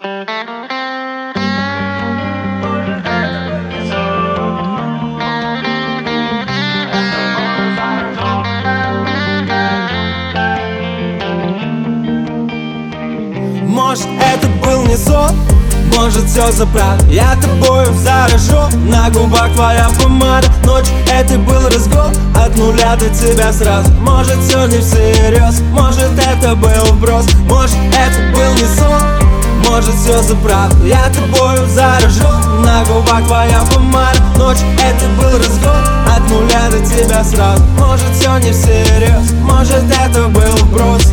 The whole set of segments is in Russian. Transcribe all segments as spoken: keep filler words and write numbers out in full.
Может, это был не сон, может, все за правду. Я тобою заражен, на губах твоя помада. Ночь, это был разгон, от нуля до тебя сразу. Может, все не всерьез, может, это был вброс. Может, это был не сон, может, все за правду. Я тобою заражен, на губах твоя помада. Ночь, это был разгон, от нуля до тебя сразу. Может, все не всерьез, может, это был вброс.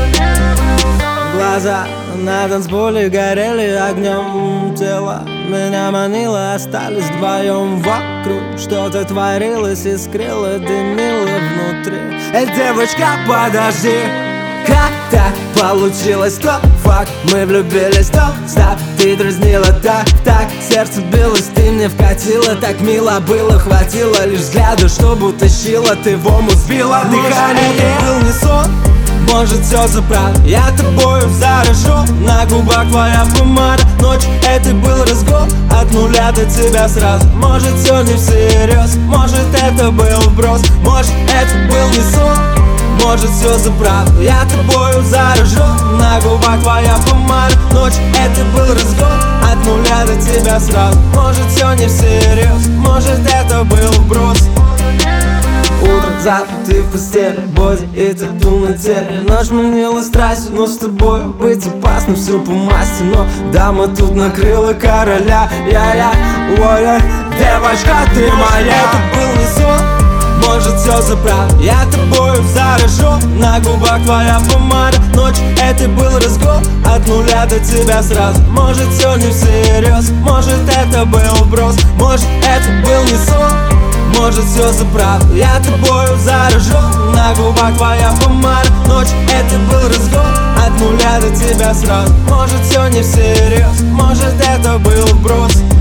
Глаза на танцполе горели огнем, тело меня манило, остались вдвоем вокруг. Что-то творилось, искрило, дымило внутри. Эй, девочка, подожди, как так получилось? То факт, мы влюбились, то стоп, ты дразнила так, так. Сердце билось, ты мне вкатила, так мило было, хватило лишь взгляда, чтобы утащила, ты в омут сбила дыхание. Это был не сон, может, все за правду. Я тобою заражен, на губах твоя помада. Ночь, это был разгон, от нуля до тебя сразу. Может, все не всерьез, может, это был вброс. Может, это был не сон, может, все за правду. Я тобою заражен, на губах твоя помада. Ночь, это был разгон, от нуля до тебя сразу. Может, все не всерьез, может, это был вброс. Утро, завтра ты в постели, боди и тату на теле. Ночь манила страстью, но с тобой быть опасно, все по масти. Но дама тут накрыла короля, я-я, ой-ой. Девочка, ты моя. Это был не сон, может, все за правду. Я тобою заражен, на губах твоя помада. Ночь, это был разгон, от нуля до тебя сразу. Может, все не всерьез, может, это был вброс. Может, это был не сон, может, все за правду. Я тобою заражен, на губах твоя помада. Ночь, это был разгон, от нуля до тебя сразу. Может, все не всерьез, может, это был вброс.